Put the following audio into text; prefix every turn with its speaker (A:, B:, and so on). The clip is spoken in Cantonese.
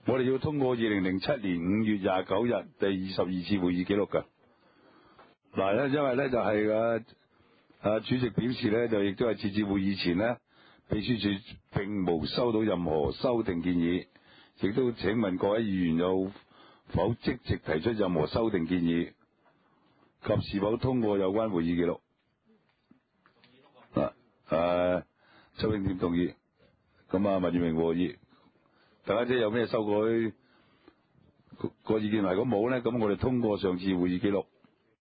A: 我哋要通過2007年5月29日第22次會議記錄㗎。嗱咧，因為咧就係主席表示咧，就亦都係截至會議前咧，秘書處並無收到任何修訂建議，亦都請問各位議員有否積極提出任何修訂建議，及是否通過有關會議記錄？周永健同意。咁啊，文裕明和議。大家姐有咩修改個意見？如果冇咧，咁我哋通過上次會議記錄。